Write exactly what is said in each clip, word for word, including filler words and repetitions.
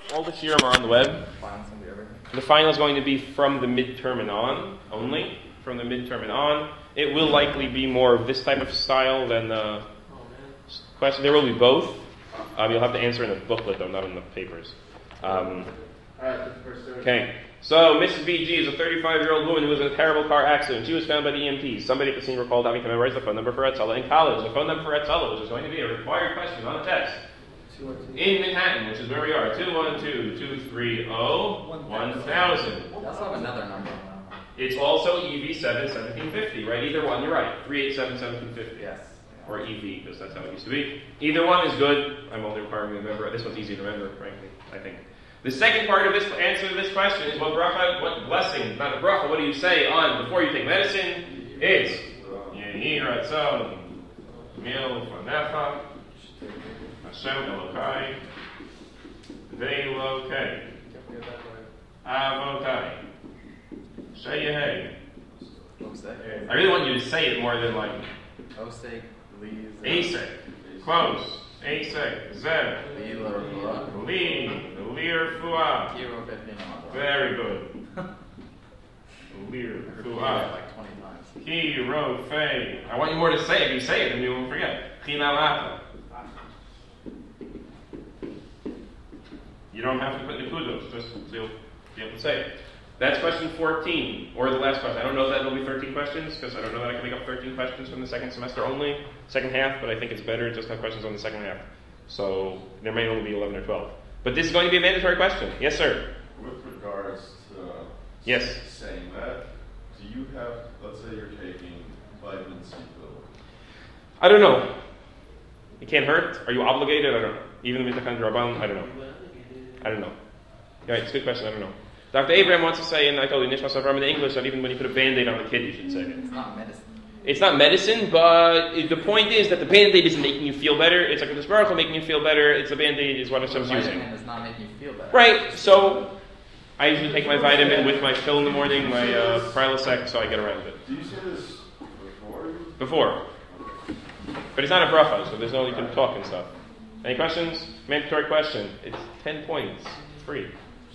all the shiurim are on the web. The final is going to be from the midterm and on, only. From the midterm and on. It will likely be more of this type of style than the question. There will be both. Um, you'll have to answer in a booklet, though, not in the papers. Um, okay. So, Missus B G is a thirty-five-year-old woman who was in a terrible car accident. She was found by the E M Ts. Somebody at the scene recalled having to memorize the phone number for Hatzalah in college. The phone number for Hatzalah, which is going to be a required question on the test. In Manhattan, which is where we are. two one two, two three zero, one thousand. That's not another number. It's also E V seven, seventeen fifty, right? Either one, you're right. three eight seven, seventeen fifty. Yes. Or E V, because that's how it used to be. Either one is good. I'm only requiring you to remember. This one's easy to remember, frankly, I think. The second part of this answer to this question is what bracha, what blessing, not a bracha, what do you say on before you take medicine? It's Yehi Ratzon Mil Fanecha Hashem Elokai Ve'Elokei Avotai Sheyehei. I really want you to say it more than like Osek, Lees, Asek, close, Asek, Zeb, Li, Lir Fuah. Very good. Lir Fuah. Like twenty times. Ki Ro Fei. I want you more to say it. If you say it, then you won't forget. Chinalata. You don't have to put the kudos, just so you'll be able to say it. That's question fourteen, or the last question. I don't know that it'll be thirteen questions, because I don't know that I can make up thirteen questions from the second semester only, second half, but I think it's better to just have questions on the second half. So there may only be eleven or twelve. But this is going to be a mandatory question. Yes, sir? With regards to yes. saying that, do you have, let's say you're taking vitamin C pill. I don't know. It can't hurt. Are you obligated? I don't know. Even the mitachon rabban, I don't know. I don't know. Right, it's a good question. I don't know. Doctor Abraham wants to say, and I told you, Nishmas Avram in English, that even when you put a Band-Aid on the kid, you should say it. It's not medicine. It's not medicine, but the point is that the Band-Aid isn't making you feel better. It's like a Baruch making you feel better. It's the Band-Aid is what Hashem's using. Vitamin is not making you feel better. Right, so I usually take my vitamin with my pill in the morning, my uh, Prilosec, so I get around it. Do you say this before? Before. But it's not a bracha, so there's no, you can talk and stuff. Any questions? Mandatory question. It's ten points. It's free.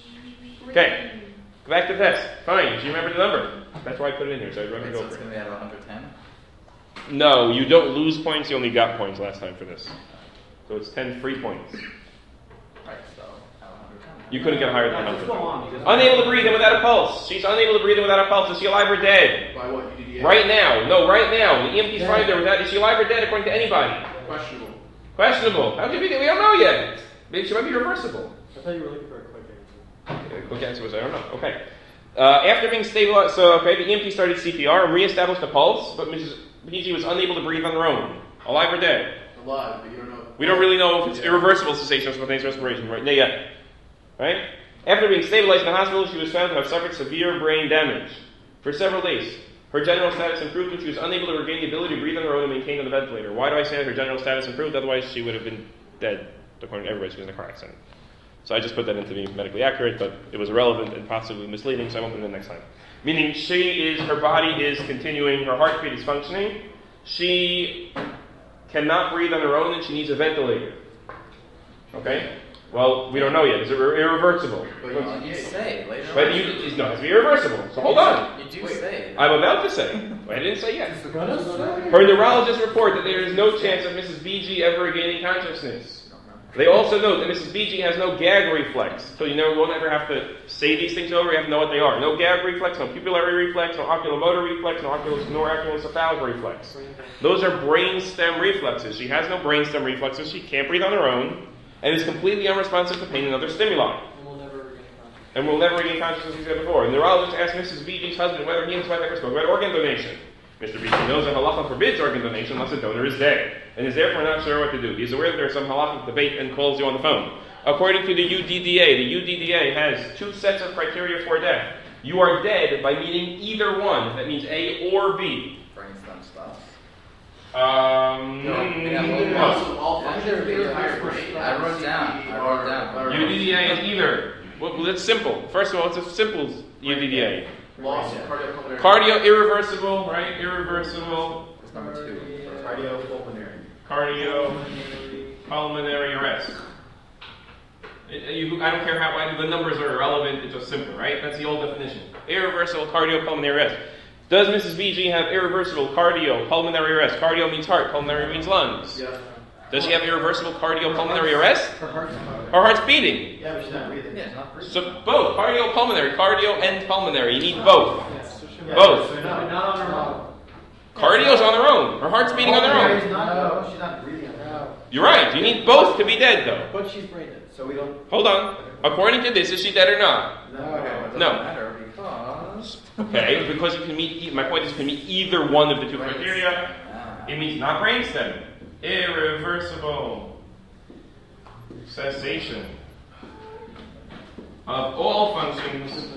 Okay. Go back to the test. Fine. Do you remember the number? That's why I put it in here, so I remember Wait, to so go it's for going it. to be at one hundred ten? No, you don't lose points, you only got points last time for this. So it's ten free points. Right, so at one hundred ten. You couldn't get higher than one hundred. Unable to breathe in without a pulse. She's unable to breathe in without a pulse. Is she alive or dead? By what? U D D A? Right now. No, right now. The E M T's find her without. Is she alive or dead according to anybody? Questionable. Questionable. How could you be? We don't know yet. Maybe she might be reversible. I thought you were looking for a quick answer. Okay, quick answer was I don't know. Okay. Uh, after being stabilized, so okay, the E M T started C P R and reestablished the pulse, but Missus B G was unable to breathe on her own. Alive or dead? Alive, but you don't know. We don't really know if it's Yeah. irreversible cessation of spontaneous respiration right now yet. Right? After being stabilized in the hospital, she was found to have suffered severe brain damage. For several days, her general status improved when she was unable to regain the ability to breathe on her own and maintain on the ventilator. Why do I say that her general status improved? Otherwise, she would have been dead, according to everybody. She was in a car accident. So I just put that in to be medically accurate, but it was irrelevant and possibly misleading, so I won't put it in next time. Meaning she is, her body is continuing, her heartbeat is functioning. She cannot breathe on her own and she needs a ventilator. Okay? Well, we don't know yet. Is it ir- irreversible? But Well, you say later But on. you, it's, no, it has to be irreversible. So hold on. You do Wait. say. I'm about to say. I didn't say yet. Her neurologists report that there is no chance of Missus B G ever regaining consciousness. They also note that Missus B G has no gag reflex, so you never, won't ever have to say these things over, you have to know what they are. No gag reflex, no pupillary reflex, no oculomotor reflex, no oculo- nor oculocephalic reflex. Those are brainstem reflexes. She has no brainstem reflexes, she can't breathe on her own, and is completely unresponsive to pain and other stimuli. And we'll never regain consciousness. And will never regain consciousness, as we said before. The neurologist asked Missus B G's husband whether he and his wife ever spoke about organ donation. Mister B G knows that halacha forbids organ donation unless the donor is dead, and is therefore not sure what to do. He is aware that there is some halachic debate and calls you on the phone. According to the U D D A, the U D D A has two sets of criteria for death. You are dead by meaning either one. That means A or B. Brainstem stuff. Um, No, yeah, no. Also, all Yeah, functions of the they're- entire brain. I wrote down. I wrote down. U D D A is either. Well, that's simple. First of all, it's a simple U D D A. Loss of cardiopulmonary. Cardio irreversible, right? Irreversible. It's number two. Cardiopulmonary. Cardio pulmonary arrest. It- you- I don't care how why the numbers are irrelevant, it's just simple, right? That's the old definition. Irreversible cardiopulmonary arrest. Does Missus V G have irreversible cardiopulmonary arrest? Cardio means heart, pulmonary means lungs. Yeah. Does she have irreversible cardiopulmonary arrest? Her heart's Her heart's beating. Yeah, but she's not breathing. Yeah, it's not breathing. So both, cardiopulmonary, cardio and pulmonary. You need both. Yeah, so she- Both. So not, not on her own. Cardio's on their own. Her heart's beating on their Pulmonary is own. not, no, she's not breathing on her own. You're right. You need both to be dead, though. But she's brain dead, so we don't. Hold on. According to this, is she dead or not? No. Okay, well, it doesn't No. matter because. Okay, because you can meet. My point is, you can meet either one of the two criteria. Ah. It means not brainstem. Irreversible cessation of all functions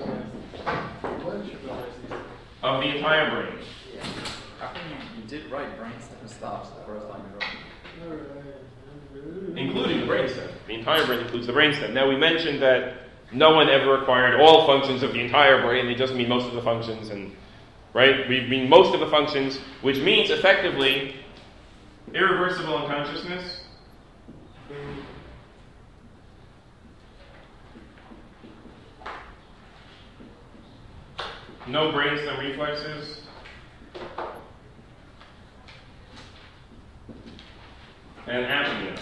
of the entire brain, How come you, you did write brainstem stops the first time you wrote it? including the brainstem. The entire brain includes the brainstem. Now, we mentioned that no one ever acquired all functions of the entire brain. They just mean most of the functions, and right? We mean most of the functions, which means effectively irreversible unconsciousness. No brainstem reflexes. And apnea.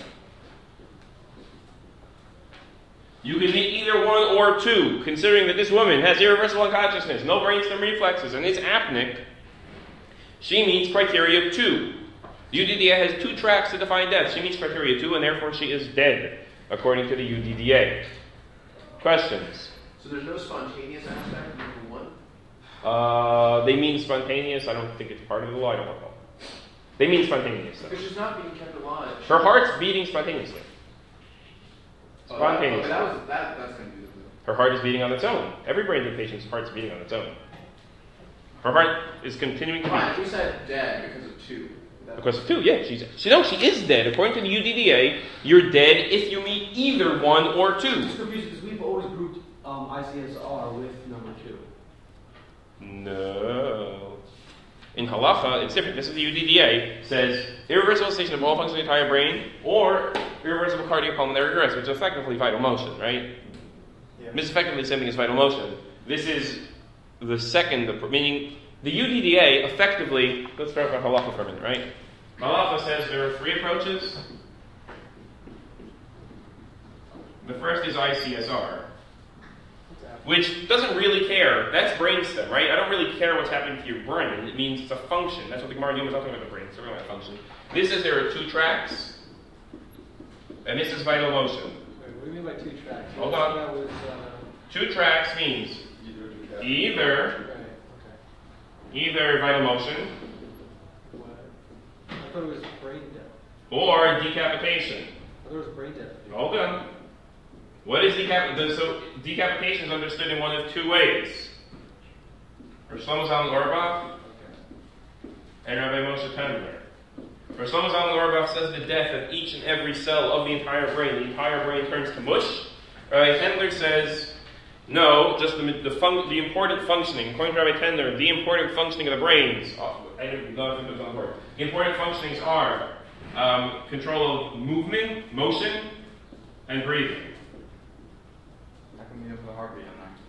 You can meet either one or two, considering that this woman has irreversible unconsciousness, no brainstem reflexes, and is apneic. She meets criteria two. U D D A has two tracks to define death. She meets criteria two, and therefore she is dead, according to the U D D A. Questions? So there's no spontaneous aspect, number one? Uh, they mean spontaneous. I don't think it's part of the law. I don't know. They mean spontaneous. Though. Because she's not being kept alive. Her heart's beating spontaneously. Oh, that- Spontaneous. okay, that was, that, that's confusing. Her heart is beating on its own. Every brain dead patient's heart's beating on its own. Her heart is continuing to Fine, if beat. we said dead because of two. that- Because of two, yeah. She's, she, no, she is dead. According to the U D D A, you're dead if you meet either one or It's two. confusing because we've always grouped um, I C S R with number two. No. In halacha, it's different. This is the U D D A. Says irreversible cessation of all functions of the entire brain, or irreversible cardiopulmonary arrest, which is effectively vital motion, right? Yeah. This is effectively the same thing as vital motion. This is the second, meaning the U D D A effectively. Let's start with halacha for a minute, right? Halacha says there are three approaches. The first is I C S R, which doesn't really care. That's brainstem, right? I don't really care what's happening to your brain. It means it's a function. That's what the Gemara knew was talking about the brain. So we're talking about function. This is there are two tracks, and this is vital motion. Wait, what do you mean by two tracks? Hold on. That was, uh, Two tracks means Either to cap- either right, okay. either vital motion What? I thought it was brain death. or decapitation. I thought it was brain death. Hold on. What is decapitation? So decapitation is understood in one of two ways. For Shlomo Zalman Auerbach and Rabbi Moshe Tendler. For Shlomo Zalman Auerbach says the death of each and every cell of the entire brain. The entire brain turns to mush. Rabbi Tendler says, no, just the, the, fun, the important functioning. According to Rabbi Tendler, the important functioning of the brains, oh, I don't know if it was on the word. The important functionings are um, control of movement, motion, and breathing. How come you have the heartbeat in there?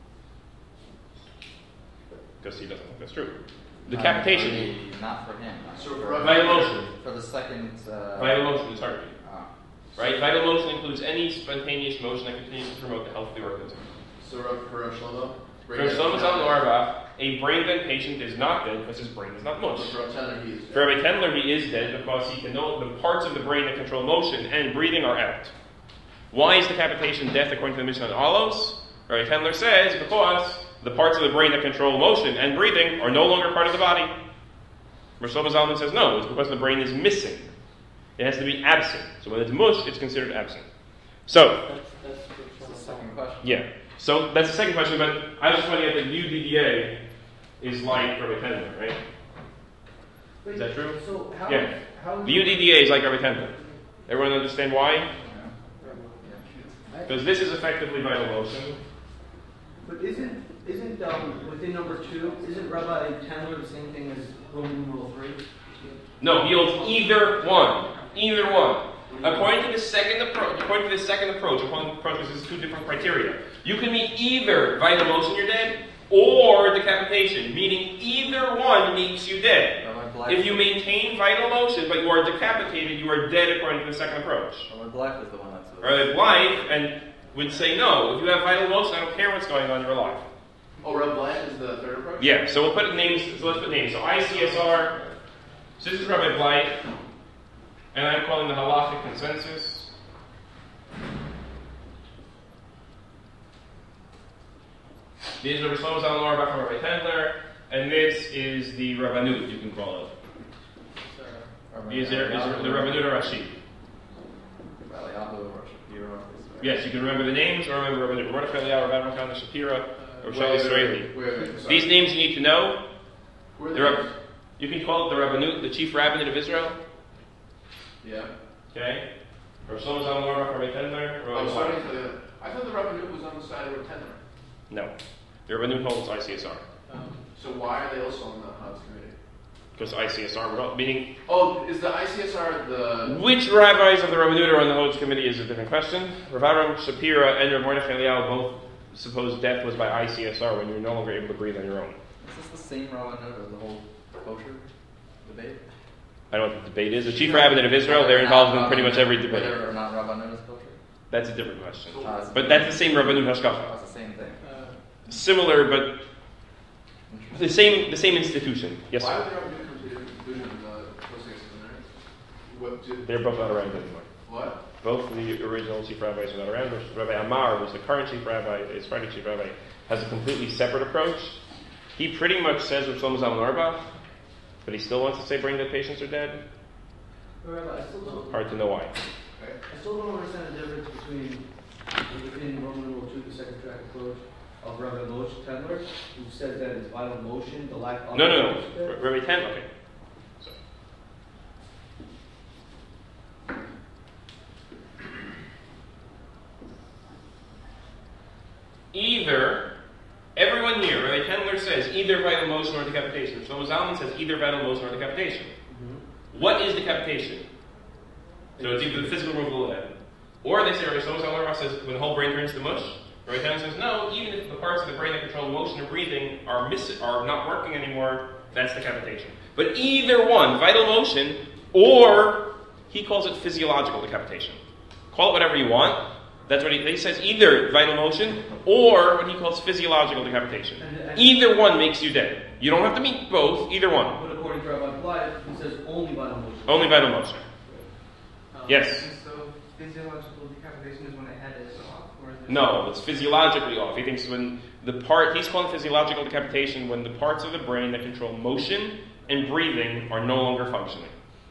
Because he doesn't think that's true. Decapitation. Uh, for the- not for him. uh, So for, for- Vital motion. for the second. Uh, Vital motion is heartbeat. ah. Right? Vital motion includes any spontaneous motion that continues to promote the health of the organism. So uh, for Shlomo? For Shlomo Zalman Auerbach, a brain dead patient is not dead because his brain is not mush. For Tendler, he is dead. For Rabbi Tendler, he is dead because he can know the parts of the brain that control motion and breathing are out. Why is decapitation death according to the Mishnah on Olos? Rabbi Tendler says because the parts of the brain that control motion and breathing are no longer part of the body. Rav Shlomo Zalman says no, it's because the brain is missing. It has to be absent. So when it's mush, it's considered absent. So, That's, that's what That's the Shlomo second Zalman- question. yeah. So that's the second question, but I was pointing out that U D D A is like Rabbi Tendler, right? Is that true? So how? Yeah. How? The U D D A is like Rabbi Tendler. Everyone understand why? Yeah. Because this is effectively vital motion. But isn't isn't um, within number two? Isn't Rabbi Tendler the same thing as Roman numeral three? No, he holds either one. Either one. According to the second approach, according to the second approach, according to the approach, there's two different criteria. You can meet either vital motion, you're dead, or decapitation, meaning either one makes you dead. Rabbi Black. If you maintain vital motion, but you are decapitated, you are dead according to the second approach. Rabbi Black was the one that's. Rabbi Blythe and would say no. If you have vital motion, I don't care what's going on, you're alive. Oh, Red Black is the third approach? Yeah, so we'll put names, so let's put names. So I C S R, so this is Rabbi Blythe, and I'm calling the halachic consensus. These are Rabbi Shlomo Zalman Auerbach and Rabbi Tendler, and this is the Rabbanut, you can call it. Is there, is there the Rabbanut or Rashi? Yes, you can remember the names or remember Rabbanut. Mordechai Eliyahu, Rabbi Elkan Shapira, or Shai Israeli. Wait, wait, wait, sorry. These names you need to know. Who are The the Rab- names? you can call it the Rabbanut, the chief rabbinate of Israel. Yeah. Okay? Rabbi Shlomo Zalman Auerbach, Rabbi Tendler, I'm Rabbi sorry Blythe. for the. I thought the Rabbanut was on the side of Reb Tendler. No. The Rabbanut holds I C S R. So why are they also on the Hutz committee? Because I C S R, would all- meaning Oh, is the I C S R the? which rabbis of the Rabbanut are on the Hodes committee is a different question. Rav Avraham Shapira and Rav Mordechai Eliyahu both suppose death was by I C S R when you're no longer able to breathe on your own. Is this the same Rabbanut of the whole kosher debate? I don't know what the debate is. The chief rabbinate of Israel, they're involved in pretty much every debate. Whether or not Rabbanut is kosher? That's a different question. Ah, it's- But that's the same Rabbanut Hashkafa. It's the same thing. Similar, but the same the same institution. Yes, Why sir. would the Rabbanut come to the conclusion of the post-six seminary? What did? They're both not around anymore. What? Both of the original chief rabbis are not around. Rabbi Amar, who's the current chief rabbi, is Friday chief rabbi, has a completely separate approach. He pretty much says with Shlomo Zalman Auerbach, but he still wants to say brain dead patients are dead. Rabbi, I still don't, Hard to know why. Okay. I still don't understand the difference between, within Roman numeral two, the second track approach of Rabbi Moshe Tendler, who says that it's vital motion, the lack of... No, no, no. Rabbi Ten, okay. Sorry. Either, everyone here, Rabbi Tendler says either vital motion or decapitation. Shlomo Zalman says either vital motion or decapitation. Mhm. What is decapitation? So it's either the physical removal of the head, or they say, Rabbi Shlomo Zalman Auerbach says when the whole brain turns to mush. Rabbi Tendler says no, even if the parts of the brain that control motion and breathing are miss- are not working anymore, that's decapitation. But either one, vital motion, or he calls it physiological decapitation. Call it whatever you want. That's what he, he says, either vital motion or what he calls physiological decapitation. And- and- Either one makes you dead. You don't have to meet both, either one. But according to Rabbi Blythe, he says only vital motion. Only vital motion. Um, Yes. So physiological decapitation is when the head is off, or is it? No, it's physiologically off. He thinks when the part, he's calling physiological decapitation when the parts of the brain that control motion and breathing are no longer functioning.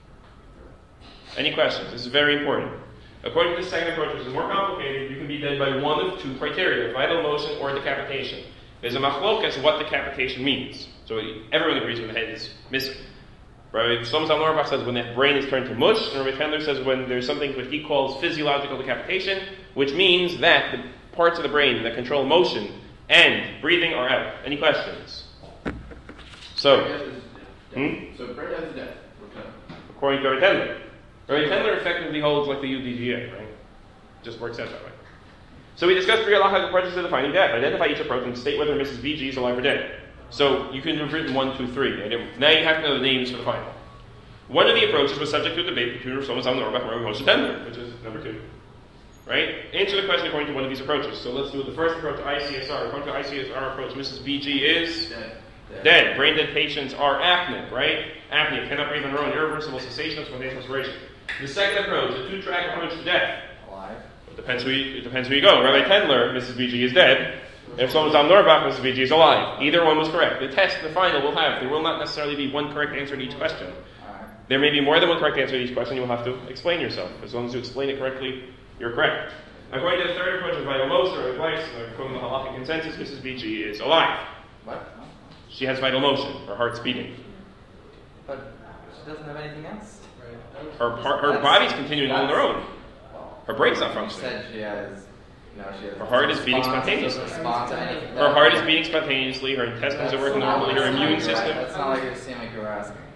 Any questions? This is very important. According to the second approach, which is more complicated, you can be dead by one of two criteria, vital motion or decapitation. There's a machlokas what decapitation means. So everyone agrees when the head is missing. Rabbi Shlomo Zalman Auerbach says when the brain is turned to mush, and Rabbi Tendler says when there's something that he calls physiological decapitation, which means that the parts of the brain that control motion and breathing are out. Any questions? So, Brain death is death. Hmm? So brain death is death. Okay. according to Rabbi Tendler, Rabbi Tendler effectively holds like the U D G A, right? Just works out that way. So we discussed three halachic approaches to defining death. Identify each approach and state whether Missus B G is alive or dead. So you can have written one, two, three. Now you have to know the names for the final. One of the approaches was subject to a debate between Rav Shlomo Zalman Auerbach and Rabbi Moshe Tendler, which is number two. Right? Answer the question according to one of these approaches. So let's do the first approach, I C S R. According to I C S R approach, Missus B G is Dead. dead. Brain dead patients are apneic, right? Apnea, cannot breathe on their own, irreversible cessation of spontaneous respiration. The second approach, the two-track approach to death. Alive. It depends who you, it depends who you go. Rabbi Tendler, Missus B G is dead. If Shlomo Zalman Auerbach, Missus B G is alive. Either one was correct. The test, the final, will have, there will not necessarily be one correct answer to each question. Alright. There may be more than one correct answer to each question. You'll have to explain yourself. As long as you explain it correctly, you're correct. According to the third approach of vital motion or advice, according to the halachic consensus, Missus B G is alive. What? No. She has vital motion. Her heart's beating. But she doesn't have anything else. Right. Her part, her That's- body's continuing on their own. Well, Her brain's not you functioning. said she has, you know, she has. Her heart is beating response- spontaneously. response to anything. Her heart is beating spontaneously. Her intestines are working normally. Her immune system. That's not like it seemed like you were asking.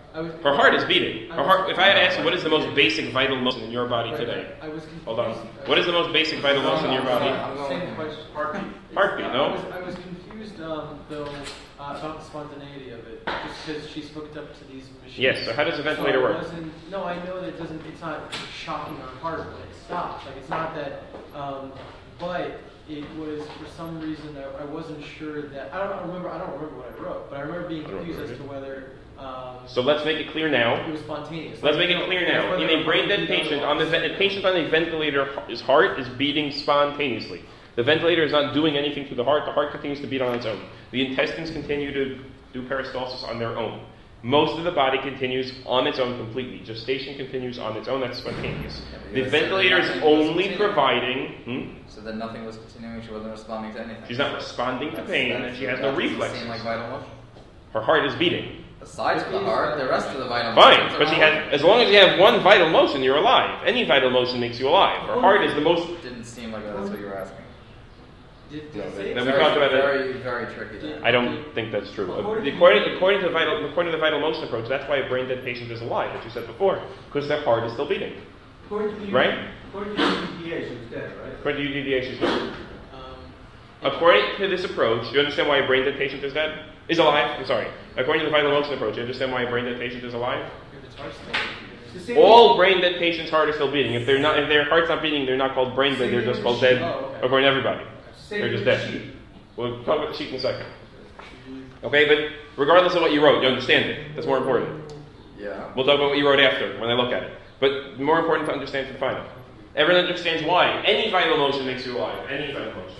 I was, Her heart is beating. Her heart. If I had asked you, what is the most basic vital motion in your body today? I was confused. Hold on. What is the most basic vital motion in your body? Same question. Heartbeat. Heartbeat, I no? was, I was confused, um, though, uh, about the spontaneity of it, just because she's hooked up to these machines. Yes, so how does a ventilator So it work? wasn't- No, I know that it doesn't, it's not shocking her heart when it stops. Like, it's not that, um, but it was, for some reason, I, I wasn't sure that, I don't remember, I don't remember what I wrote, but I remember being I don't confused as remember to whether, um, So let's make it clear now. it was spontaneous. Let's make it clear now. In a brain dead patient, on the ve- a patient on a ventilator, his heart is beating spontaneously. The ventilator is not doing anything to the heart. The heart continues to beat on its own. The intestines continue to do peristalsis on their own. Most of the body continues on its own completely. Gestation continues on its own. That's spontaneous. Yeah, but The you said ventilator is nothing was only continuing. providing. Hmm? So then nothing was continuing. She wasn't responding to anything. She's not responding to That's- pain, that's- and she has that no doesn't reflexes. Seem like vital motion. Her heart is beating. Besides the heart, the rest of the vital Fine, motions are but she all- has. As long as you have one vital motion, you're alive. Any vital motion makes you alive. Her heart is the most. Didn't seem like that's what you were asking. Did, No, did it but- say then we Very, talked about it. very, very tricky. There. I don't think that's true. According to- According, according to the vital, according to the vital motion approach, that's why a brain dead patient is alive, as you said before, because their heart is still beating. According to the, Right? According to the U D A, she was dead, right? According to U D D A, she's dead. Um, According to this approach, do you understand why a brain dead patient is dead? Is alive? I'm sorry. According to the vital motion approach, you understand why a brain dead patient is alive? if it's heart still- It's the same All brain dead patients' heart is still beating. If they're not, if their heart's not beating, they're not called brain dead. They're just called dead. Oh, okay. According to everybody, same they're just with dead. sheep. We'll talk about the sheet in a second. Okay, but regardless of what you wrote, you understand it. That's more important. Yeah. We'll talk about what you wrote after when I look at it. But more important to understand to the final. Everyone understands why. Any vital motion makes you alive. Any vital motion.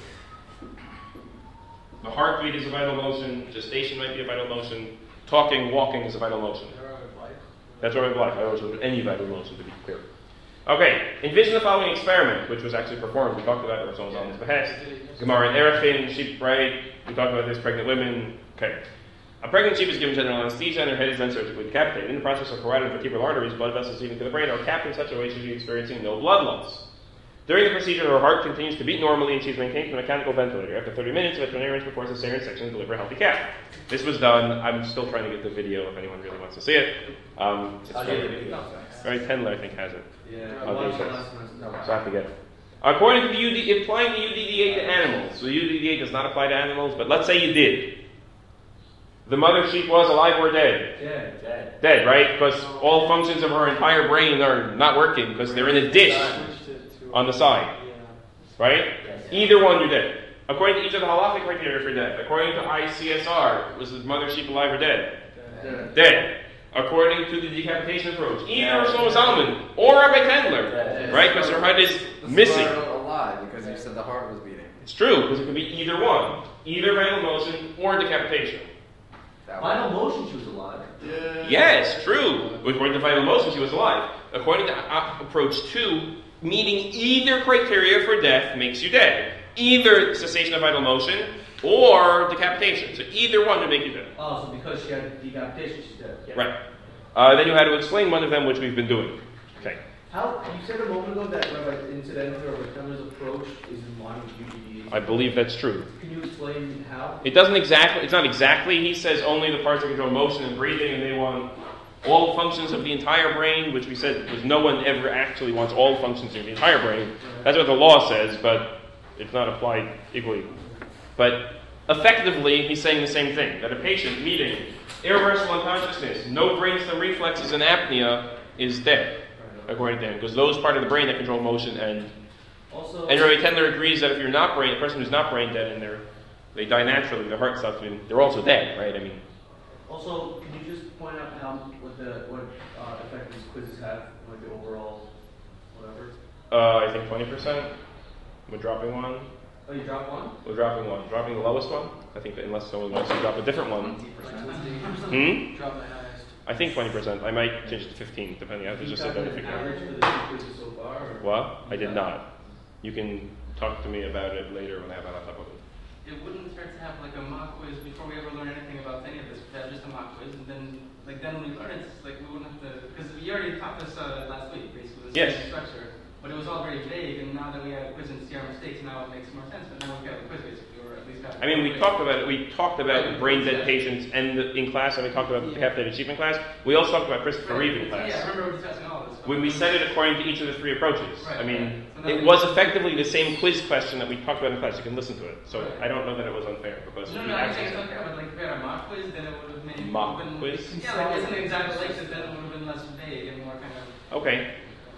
The heartbeat is a vital motion. Gestation might be a vital motion. Talking, walking is a vital motion. That's what I like. I always look at any vital motion to be clear. Okay, envision the following experiment, which was actually performed. We talked about it, so it was on his behest. Gemara and Erefin, sheep, right? We talked about this, pregnant women. Okay. A pregnant sheep is given general anesthesia and her head is then surgically decapitated. In the process of carotid and vertebral arteries, blood vessels leading to the brain are capped in such a way she is experiencing no blood loss. During the procedure, her heart continues to beat normally and she is maintained in a mechanical ventilator. After thirty minutes, veterinarians perform a cesarean section to deliver a healthy calf. This was done. I'm still trying to get the video if anyone really wants to see it. Um, it's I'll from- get the video. Right, Tendler, I think, has it. Yeah, Oh, I watched these it guys. last night. No. So I forget it. According to the U D, applying the U D D A to animals. So U D D A does not apply to animals, but let's say you did. The mother sheep was alive or dead? Dead. Dead. Dead, right? Because all functions of her entire brain are not working because they're in a dish Switched it to- on the side, Yeah. right? Either one, you're dead. According to each of the halachic criteria for death. According to I C S R, was the mother sheep alive or dead? Dead. Dead. According to the decapitation approach, either Shlomo Zalman or Rabbi Tendler, right? Because her heart is This missing. is a lie because you said the heart was beating. It's true, because it could be either one. Either vital motion or decapitation. That Final motion, she was alive. Yeah. Yes, true. According to vital motion, she was alive. According to uh, approach two, meeting either criteria for death makes you dead. Either cessation of vital motion or decapitation. So either one would make you dead. Oh, so because she had decapitation, she's dead. Yeah. Right. Uh, then you had to explain one of them, which we've been doing. Okay. How, you said a moment ago that Rabbi incidentally or Rabbi approach is in line with U D D A. I believe that's true. Can you explain how? It doesn't exactly, it's not exactly, he says only the parts that control motion and breathing, and they want all functions of the entire brain, which we said was no one ever actually wants all functions of the entire brain. That's what the law says, but it's not applied equally. But effectively, he's saying the same thing, that a patient meeting irreversible unconsciousness, no brainstem reflexes and apnea is dead, according to him, because those part of the brain that control motion and Also, And Rabbi Tendler agrees that if you're not brain, a person who's not brain dead and they're, they die naturally, their heart stops beating, they're also dead, right? I mean, also, can you just point out how what the what uh, effect these quizzes have, like the overall, whatever? uh, I think twenty percent. We're dropping one. Oh, you dropped one. We're dropping one. Dropping the lowest one. I think that unless someone wants to drop a different one. twenty percent. Hmm? Drop my highest. I think twenty percent. I might change it to fifteen, depending on, there's just a an benefit. average for the two quizzes so far. Or? What? I did not. You can talk to me about it later when I have a laptop open. It wouldn't hurt to have like a mock quiz before we ever learn anything about any of this. We have just a mock quiz, and then like then when we learn it, it's like we wouldn't have to because you already taught us uh, last week basically the Yes. same structure, but it was all very vague. And now that we have a quiz and see our mistakes, now it makes more sense. But now we've got a quiz basically, or at least decapitated. I mean, we talked about it. We talked about brain dead patients and the, in class, and we talked about decapitated sheep in class. We also talked about Christopher Reeve in class. Yeah, I remember discussing all this. When we said it according to each of the three approaches. Right, I mean, right. So it that was was- effectively the same quiz question that we talked about in class. You can listen to it. So I don't know that it was unfair because No, we no, I'm saying actually it's unfair, but like if we had a mock quiz, then it would have made Mock been, quiz? Yeah, like isn't it exactly like this, then it would have been less vague and more kind of. okay.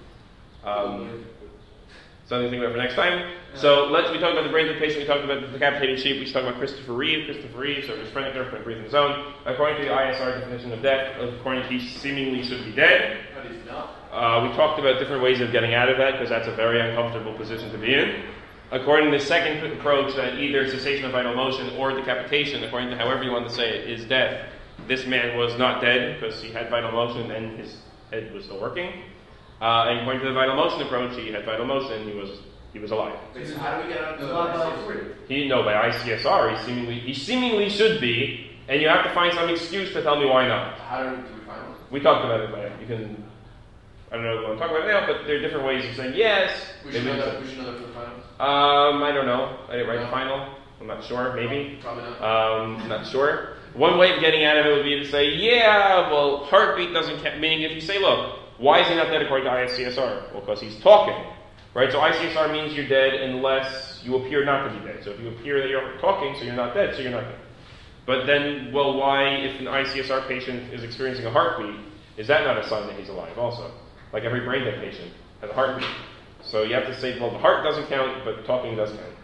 Um, something to think about for next time. So let's. We talked about the brain dead patient. We talked about the decapitated sheep. We talked about Christopher Reeve. Christopher Reeve, so schizophrenic nerve couldn't breathe on his own. According to the I S R definition of death, according to he seemingly should be dead. But he's not. Uh, we talked about different ways of getting out of that because that's a very uncomfortable position to be in. According to the second approach, that either cessation of vital motion or decapitation, according to however you want to say it, is death. This man was not dead because he had vital motion and his head was still working. Uh, and according to the vital motion approach, he had vital motion. He was he was alive. Wait, so how do we get out of It's the not I C about S three. three? He no by I C S R. He seemingly he seemingly should be, and you have to find some excuse to tell me why not. How do we, do we find one? We talked about it, but you can. I don't know if I want to talk about it now, but there are different ways of saying yes. We should maybe know it's- that. We should know that for the finals. Um, I don't know. I didn't write the No. final. I'm not sure. Maybe. Probably not. Um, not sure. One way of getting out of it would be to say, yeah, well, heartbeat doesn't count. Meaning, if you say, look, why is he not dead according to I C S R? Well, because he's talking, right? So I C S R means you're dead unless you appear not to be dead. So if you appear that you're talking, so you're not dead, so you're not dead. But then, well, why, if an I C S R patient is experiencing a heartbeat, is that not a sign that he's alive also? Like every brain dead patient has a heartbeat. So you have to say, well, the heart doesn't count, but talking does count.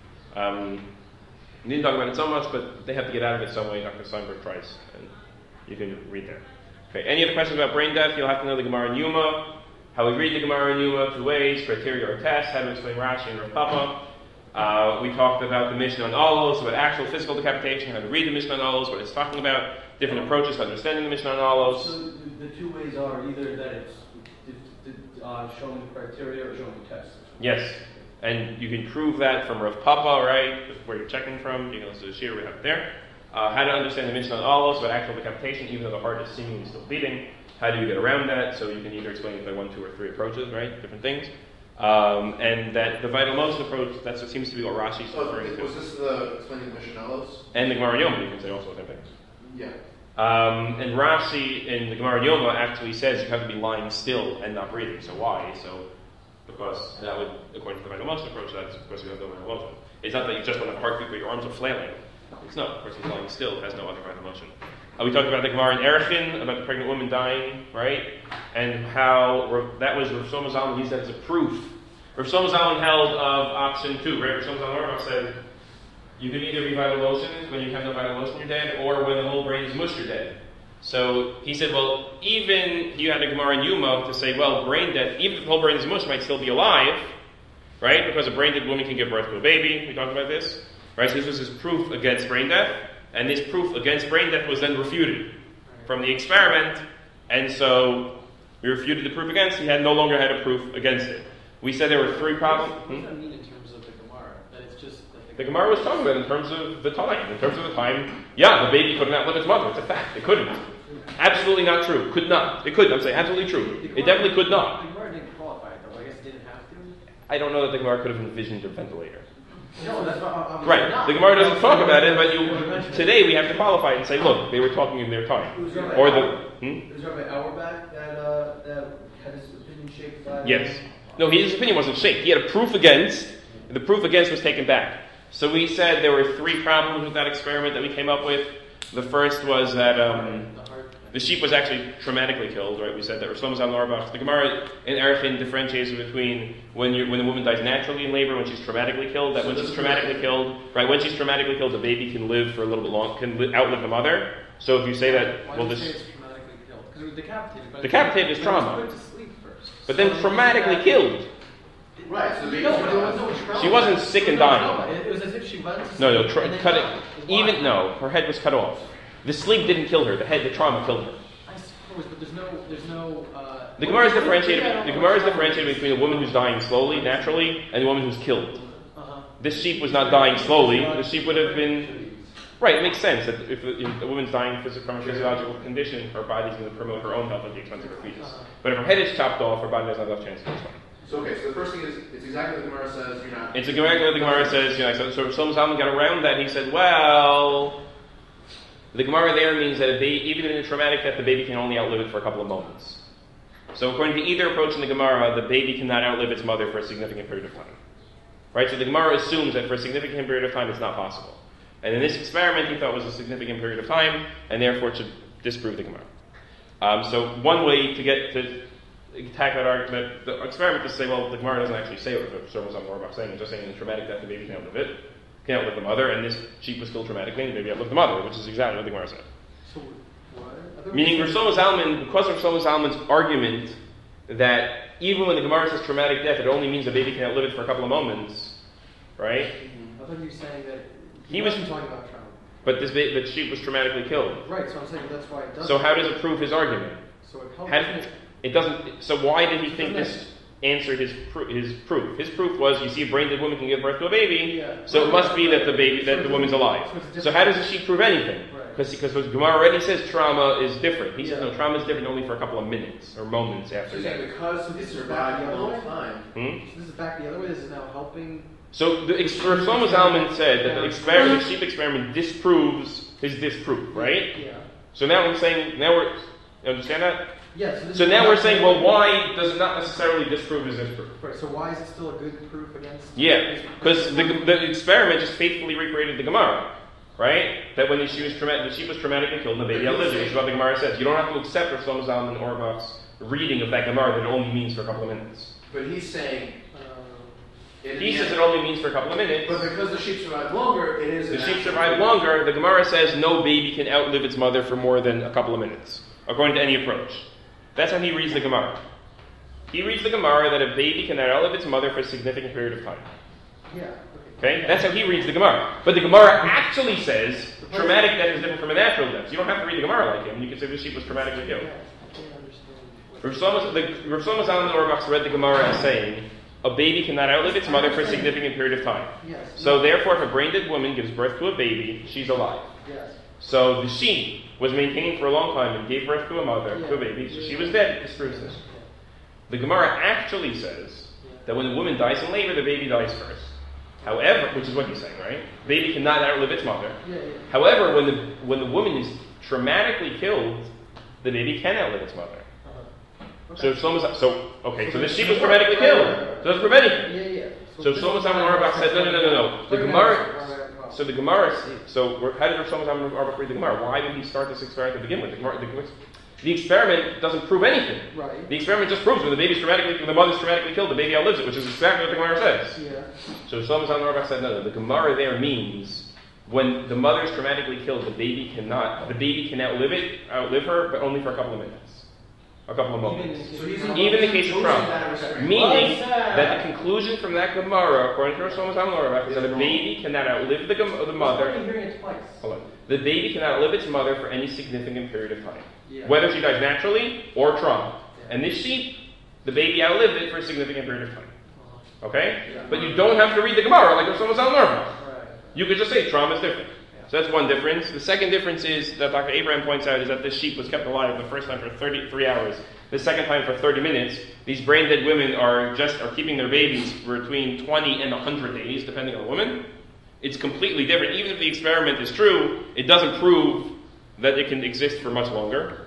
Um, we didn't talk about it so much, but they have to get out of it some way. Doctor Steinberg tries, and you can read that. Okay. Any other questions about brain death? You'll have to know the Gemara in Yuma, how we read the Gemara in Yuma, two ways, criteria or test, how to explain Rashi and Rav Papa. Uh, we talked about the Mishnah on Olos, about actual physical decapitation, how to read the Mishnah on Olos, what it's talking about, different approaches to understanding the Mishnah on Olos. So the, the two ways are either that it's d- d- uh, showing the criteria or showing the test. Yes. And you can prove that from Rav Papa, right? Where you're checking from. You can listen to the shir we have it there. Uh, how to understand the Mishnah on Olos about actual decapitation, even though the heart is seemingly still beating. How do you get around that? So you can either explain it by one, two, or three approaches, right? Different things. Um, and that the vital motion approach, that's what seems to be what Rashi is So referring was to. this the explaining the Mishnah? And the Gemara Yoma, you can say also the same thing. Yeah. Um, and Rashi in the Gemara Yoma actually says you have to be lying still and not breathing. So why? So because that would, according to the vital motion approach, that's because you have no vital motion. It's not that you just want to have a heartbeat but your arms are flailing. It's no. Of course, he's lying still, has no other vital motion. Uh, we talked about the Gemara in Erechin, about the pregnant woman dying, right? And how Rav- that was Rav Shlomo Zalman used that as a proof. Rav Shlomo Zalman held of option two, right? Rav Shlomo Zalman said you can either be vital motion when you have no vital motion, you're dead, or when the whole brain is mush, you're dead. So he said, well, even you had a Gemara in Yuma to say, well, brain death, even if the whole brain is mush, might still be alive, right? Because a brain dead woman can give birth to a baby. We talked about this, right? So this was his proof against brain death, and this proof against brain death was then refuted from the experiment, and so we refuted the proof against. He had no longer had a proof against it. We said there were three problems. What Hmm? does that mean in terms of the Gemara? That it's just that The Gemara was talking about in terms of the time. In terms of the time, yeah, the baby couldn't outlive its mother. It's a fact. It couldn't. Absolutely not true. Could not. It couldn't. I'm saying absolutely true. It definitely could not. The Gemara didn't qualify it though. I guess it didn't have to. I don't know that the Gemara could have envisioned a ventilator. No, that's not. obviously Right. not. The Gemara doesn't talk about it, but you today we have to qualify it and say, look, they were talking in their time. Or the hmm? It was Rabbi Auerbach that, uh, that had his opinion shaped by... Yes. No, his opinion wasn't shaped. He had a proof against, and the proof against was taken back. So we said there were three problems with that experiment that we came up with. The first was that um, The heart. the sheep was actually traumatically killed, right? We said that Rav Shlomo Zalman Auerbach. The Gemara in Erechin differentiates between when you when the woman dies naturally in labor, when she's traumatically killed. That when she's traumatically killed, right? When she's traumatically killed, the baby can live for a little bit long, can li- outlive the mother. So if you say that, Why well, did you this, say it's traumatically killed? Because it was decapitated. But Decapitated is but it was trauma. put to sleep first. but then traumatically killed. Right, so the No, but there was no trauma. She wasn't sick and There was no dying. trauma. It it was as if she went to sleep. No, no, tra- and then cut died. it. Why? Even no, her head was cut off. The sleep didn't kill her. The head, the trauma killed her. I suppose, but there's no, there's no. Uh, The Gemara is what- differentiated. yeah, I don't The know Gemara is what's wrong. differentiated between a woman who's dying slowly, naturally, and a woman who's killed. Uh-huh. This sheep was not dying slowly. The sheep would have been. Right, it makes sense that if a, if a woman's dying phys- from a physiological condition, her body's going to promote her own health at the expense of her fetus. Uh-huh. But if her head is chopped off, her body doesn't have enough chance to respond. So, okay, so the first thing is, it's exactly what the Gemara says, you're not... It's exactly what the Gemara says. You know, so, so Shlomo Zalman got around that. He said, well, the Gemara there means that a baby, even in a traumatic death, the baby can only outlive it for a couple of moments. So according to either approach in the Gemara, the baby cannot outlive its mother for a significant period of time. Right? So the Gemara assumes that for a significant period of time, it's not possible. And in this experiment, he thought was a significant period of time, and therefore it should disprove the Gemara. Um, so one way to get to attack that argument, the experiment is to say, well, the Gemara doesn't actually say what the Shlomo Zalman Auerbach saying. It's just saying in a traumatic death, the baby can outlive it, can outlive the mother, and this sheep was killed traumatically, and the baby outlived the mother, which is exactly what the Gemara said. So what? Meaning, Shlomo Zalman, because of Shlomo Zalman's argument that even when the Gemara says traumatic death, it only means the baby can outlive it for a couple of moments, right? I thought you were saying that He he was- wasn't talking about trauma. But this ba- the sheep was traumatically killed. Right, so I'm saying that's why it doesn't. So how does it prove his argument? So it helps. Had, doesn't it? it doesn't. So why did he think Doesn't this answered his pro- his proof? His proof was you see a brain dead woman can give birth to a baby, Yeah. so it must be that the baby that So the it's- woman's alive. so it's a So how does the sheep prove anything? Right. Because because the Gemara already says trauma is different. He says Yeah. no, trauma is different only for a couple of minutes or moments So after you're death. saying because So it this is survived back a the long other way? time, Hmm? So this is back the other way. This is now helping. So the ex- Shlomo Zalman said that the experiment, the sheep experiment disproves his disproof, right? Yeah. So now I'm saying, now we're, you understand that? Yeah. So, this So is now back we're the saying, other well, way. why does it not necessarily disprove his disproof? Right. So why is it still a good proof against? Yeah, because the, the experiment just faithfully recreated the Gemara, right? That when she was trauma- the sheep was traumatically killed and the baby outlived it, which is what the Gemara says. You don't have to accept Shlomo Zalman Auerbach's reading of that Gemara that it only means for a couple of minutes. but he's saying... Um, in He the says end- it only means for a couple of minutes. But because the sheep survived longer, it is... The an sheep actual- survived longer. The Gemara says no baby can outlive its mother for more than a couple of minutes, according to any approach. That's how he reads the Gemara. He reads the Gemara that a baby can outlive its mother for a significant period of time. yeah. Okay? That's how he reads the Gemara. But the Gemara actually says traumatic death is different from a natural death. So you don't have to read the Gemara like him. You can say the sheep was traumatically killed. Yeah, I can't understand. what- Rav Shlomo the- Rav Shlomo Zalman Auerbach read the Gemara as saying a baby cannot outlive its mother for a significant period of time. Yes. So therefore, if a brain dead woman gives birth to a baby, she's alive. Yes. So the sheep was maintained for a long time and gave birth to a mother, to a baby, so she was dead. This proves this. The Gemara actually says that when a woman dies in labor, the baby dies first. However, which is what he's saying, right? Baby cannot outlive its mother. Yeah. Yeah. However, when the when the woman is traumatically killed, the baby can outlive its mother. Uh-huh. So Shlomo, so okay, so the sheep was traumatically killed. So doesn't prove anything. Yeah. Yeah. So Shlomo Zalman Auerbach said, no, no, no, no, no. The Gemara. So the Gemara. So we're- how did Shlomo Zalman Auerbach read the Gemara? Why did he start this experiment to begin with? The, Gemara, the, the experiment doesn't prove anything. Right. The experiment just proves when the baby's traumatically, when the mother's traumatically killed, the baby outlives it, which is exactly what the Gemara says. Yeah. So Shlomo Zalman Auerbach said, no, no. The Gemara there means when the mother's traumatically killed, the baby cannot. The baby can outlive it, outlive her, but only for a couple of minutes, a couple of moments. So he's Even in the case of imposing trauma. that restraint. Meaning that the conclusion from that Gemara, according to Shlomo Zalman Auerbach, is that a baby cannot outlive the, gem- the I'm mother. hearing it twice. Hold on. The baby cannot outlive its mother for any significant period of time, Yeah. whether she dies naturally or trauma. And this sheep, the baby outlived it for a significant period of time. Uh-huh. Okay? Yeah. But you don't have to read the Gemara like Shlomo Zalman Auerbach. Right. You could just say trauma is different. Yeah. So that's one difference. The second difference is that Doctor Abraham points out is that this sheep was kept alive the first time for thirty-three hours, the second time for thirty minutes. These brain dead women are just are keeping their babies for between twenty and one hundred days, depending on the woman. It's completely different. Even if the experiment is true, it doesn't prove that it can exist for much longer.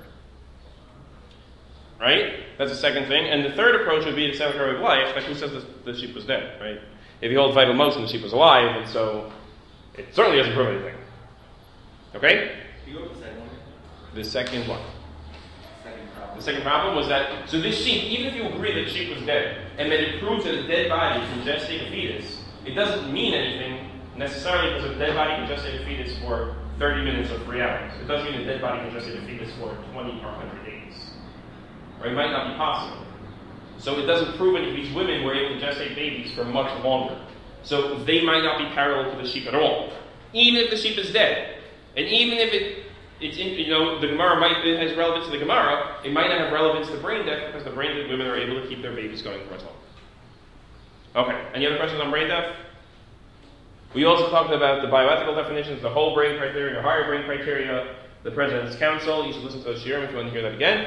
Right? That's the second thing. And the third approach would be to cemetery of life, like who says the, the sheep was dead, right? If you hold vital motion, the sheep was alive, and so it certainly doesn't prove anything. Okay? You go to the second one. The second one. Second problem. The second problem was that, so this sheep, even if you agree that the sheep was dead, and that it proves that a dead body can gestate a fetus, it doesn't mean anything necessarily because a dead body can gestate a fetus for thirty minutes or three hours. It doesn't mean a dead body can gestate a fetus for twenty or one hundred days. Or it might not be possible. So it doesn't prove any of these women were able to gestate babies for much longer. So they might not be parallel to the sheep at all. Even if the sheep is dead. And even if it It's in, you know, the Gemara might, it has relevance to the Gemara, it might not have relevance to brain death because the brain dead women are able to keep their babies going for much longer. Okay, any other questions on brain death? We also talked about the bioethical definitions, the whole brain criteria, higher brain criteria, the President's Council. You should listen to those shiurim if you want to hear that again.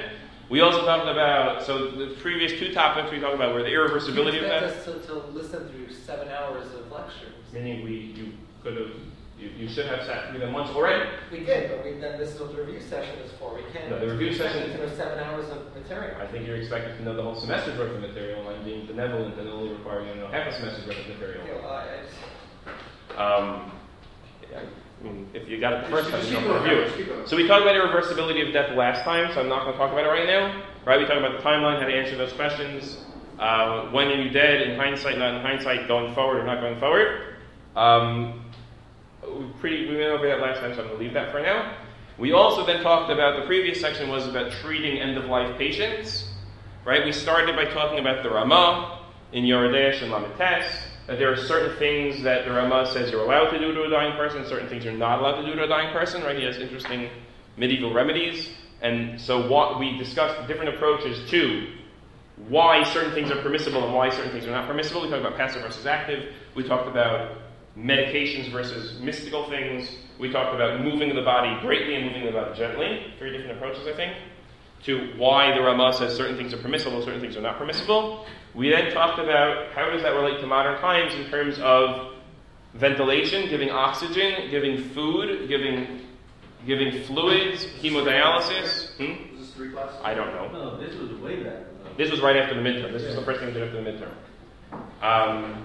We also talked about, so the previous two topics we talked about were the irreversibility of You that. expect us to, to listen through seven hours of lectures. Meaning we, you could have, you, you should have sat through them once already. We did, but we, then this is what the review session is for. We can't. No, the review expect session- to know seven hours of material. I think you're expected to know the whole semester's worth of material, and I'm being benevolent and only requiring you to know half a semester's worth of material. You know, I, I just, Um, yeah, I mean, if you got it the first time, Just you keep don't going, review just keep it. going. So we talked about irreversibility of death last time, so I'm not going to talk about it right now. Right? We talked about the timeline, how to answer those questions. Uh, when are you dead? In hindsight, not in hindsight, going forward or not going forward. Um, we pretty we went over that last time, so I'm going to leave that for now. We also then talked about the previous section was about treating end-of-life patients. Right? We started by talking about the Ramah in Yoredesh and Lamites. That there are certain things that the Ramah says you're allowed to do to a dying person, certain things you're not allowed to do to a dying person, right? He has interesting medieval remedies. And so what we discussed different approaches to why certain things are permissible and why certain things are not permissible. We talked about passive versus active. We talked about medications versus mystical things. We talked about moving the body greatly and moving the body gently. Very different approaches, I think, to why the Ramah says certain things are permissible, certain things are not permissible. We then talked about how does that relate to modern times in terms of ventilation, giving oxygen, giving food, giving giving fluids, hemodialysis. Hmm? Was this three classes? I don't know. No, this was way back. This was right after the midterm. This was the first thing we did after the midterm. Um,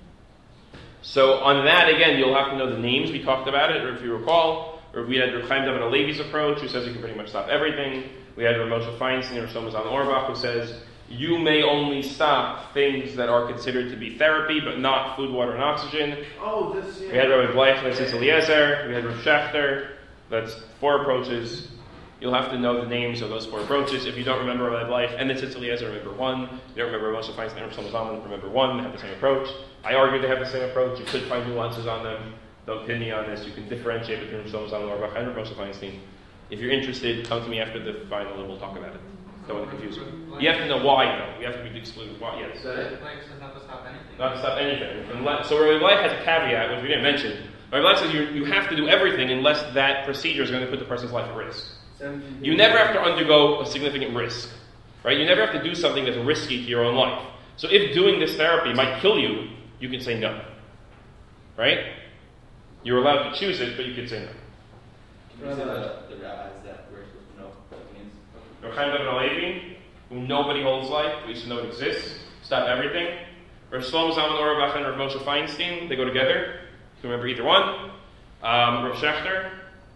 so on that, again, you'll have to know the names. We talked about it, or if you recall, or we had Reb Chaim David Alevi's approach, who says you can pretty much stop everything. We had Rav Moshe Feinstein or Shlomo Zalman Auerbach, who says you may only stop things that are considered to be therapy, but not food, water, and oxygen. Oh, this, yeah. We had Rabbi Bleich, that's Tzitz Eliezer. We had Rav Schechter. That's four approaches. You'll have to know the names of those four approaches. If you don't remember Rabbi Bleich and the Tzitz Eliezer, remember one. If you don't remember Moshe Feinstein or Shlomo Zalman, remember one. They have the same approach. I argue they have the same approach. You could find nuances on them. Don't pin me on this. You can differentiate between Shlomo Zalman Auerbach and Moshe Feinstein. If you're interested, come to me after the final and we'll talk about it. Don't want to confuse you. You have to know why, though. You have to be excluded. Why? Yes. Is that it? Like, says not to stop anything. Not to stop anything. Unless, so Rabbi Bleich has a caveat, which we didn't mention. Rabbi Bleich says you, you have to do everything unless that procedure is going to put the person's life at risk. You never have to undergo a significant risk. Right? You never have to do something that's risky to your own life. So if doing this therapy might kill you, you can say no. Right? You're allowed to choose it, but you can say no. Can you say the, the rabbis that we're supposed to know what it means? Reb Chaim David Alevi, who nobody holds like, we should know it exists, stop everything. Rav Shlomo Zalman Auerbach and Rav Moshe Feinstein, they go together. You can remember either one. Um, Rav Schechter,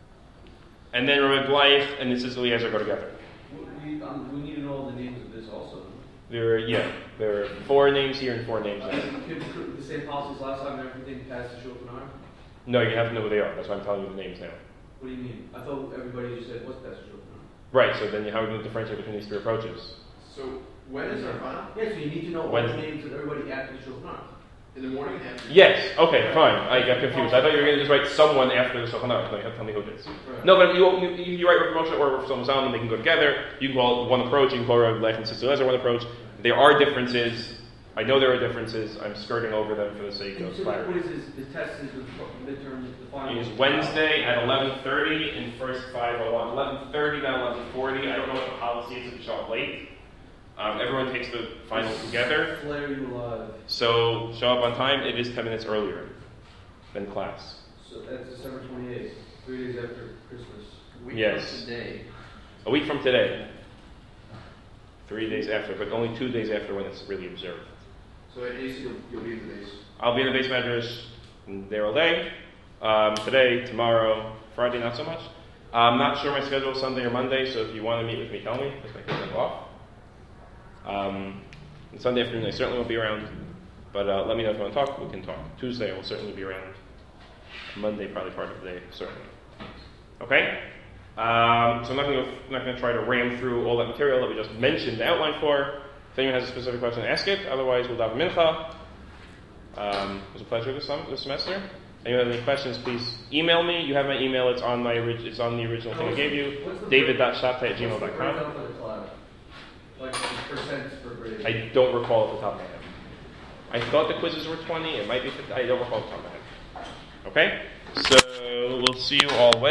and then Rabbi Bleich and the Tzitz Eliezer go together. We, um, we need to know all the names of this also. There are, yeah, there are four names here and four names there. Could, could the same policies last time and everything passed the Shopenhar? No, you have to know who they are. That's why I'm telling you the names now. What do you mean? I thought everybody just said, what's passed the Shopenhar? Right, so then how are we going to differentiate between these three approaches? So, when is our final? Yeah, so you need to know all When- the names of everybody after the Shopenhar. In the morning and after? Yes, okay, fine. I got confused. I thought you were going to just write someone after the Shulchan Aruch. No, you have to tell me who it is. Right. No, but you, you, you write Rav Moshe or Rav Shlomo Zalman, they can go together. You can call it one approach, you can call Rabbi Bleich and Tzitz Eliezer one approach. There are differences. I know there are differences. I'm skirting over them for the sake And of so what clarity. is this, the test is the midterm, the final? It is Wednesday at eleven thirty in first five oh one. eleven thirty, not eleven forty. I don't know what the policy is if you show up late. Um, everyone takes the final together. Flare you alive. So show up on time. It is ten minutes earlier than class. So that's December twenty-eighth, three days after Christmas. Week Yes. from today. A week from today. Three days after, but only two days after when it's really observed. So at A C, you'll, you'll be in the base. I'll be in the base measures there all day. Um, today, tomorrow, Friday, not so much. I'm not sure my schedule is Sunday or Monday, so if you want to meet with me, tell me, because my kids are off. Um, and Sunday afternoon, I certainly won't be around, but uh, let me know if you want to talk. We can talk. Tuesday, I will certainly be around. Monday, probably part of the day, certainly. Okay? Um, so I'm not going to not going to try to ram through all that material that we just mentioned the outline for. If anyone has a specific question, ask it. Otherwise, we'll daven mincha. Um, it was a pleasure this, sem- this semester. Anyone has any questions, please email me. You have my email. It's on my orig- it's on the original thing I gave you. david dot shatta at gmail dot com. Breakdown for the class. Like the percents per grade. I don't recall off the top of my head. I thought the quizzes were twenty. It might be fifty. I don't recall off the top of my head. Okay? So we'll see you all Wednesday.